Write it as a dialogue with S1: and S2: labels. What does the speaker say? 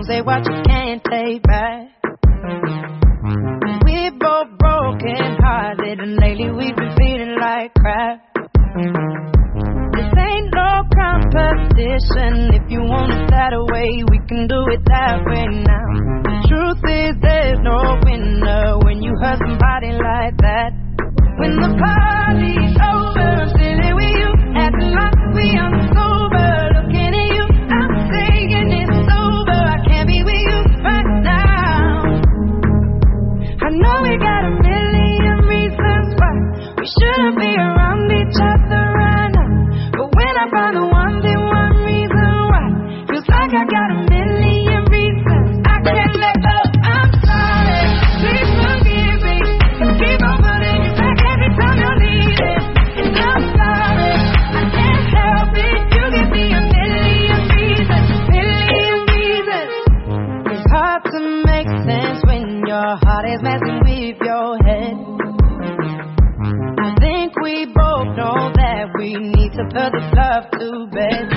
S1: say what you can't take back. We're both broken hearted, and lately we've been feeling like crap. This ain't no competition. If you want it that way, we can do it that way now. The truth is there's no winner when you hurt somebody like that. When the party's over, I'm sitting with you, acting like we are sober, looking at you, I'm saying it's over. I can't be with you right now. I know we got a million reasons why we shouldn't be around each other right now, but when I find the one reason why, feels like I got a million reasons I can't let go. I'm sorry, please forgive me, keep on putting you back every time you need it. And I'm sorry, I can't help it. You give me a million reasons. It's hard to make sense when your heart is messing with your head. I think we both know that we need to put this love to bed.